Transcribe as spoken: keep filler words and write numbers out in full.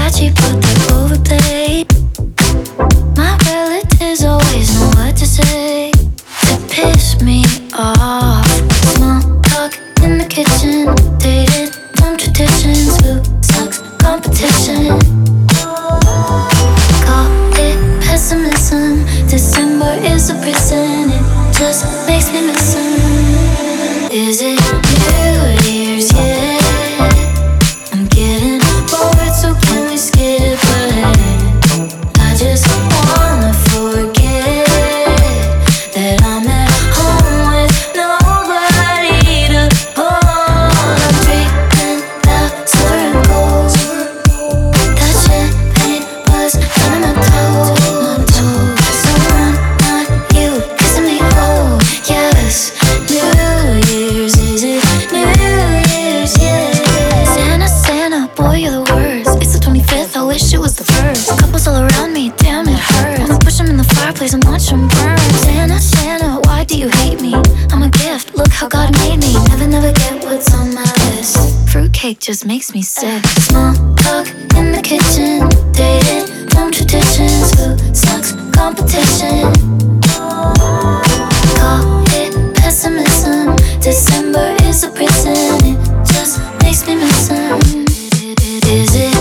scratchy, but they're overplayed. My relatives always know what to say to piss me off. Small talk in the kitchen, dated from traditions. Who sucks competition? Call it pessimism. December is a prison. It just makes me listen. Is it New Year's yet? I'm getting bored, so can we skip ahead? I just wanna forget that I'm at home with nobody to hold. I'm dreaming about silver and gold. That champagne was down on my toes. Someone not you kissing me, oh yes. New Year's, is it New Year's, yeah. Santa, Santa, boy you're the worst. It's the twenty-fifth, I wish it was the first. Couples all around me, damn it hurts. I'ma push them in the fireplace and watch them burn. Santa, Santa, why do you hate me? I'm a gift, look how God made me. Never, never get what's on my list. Fruitcake just makes me sick. Small talk in the kitchen, dated from traditions. Who sucks competition? Call it pessimism. December is a prison. It just makes me miss him. Is it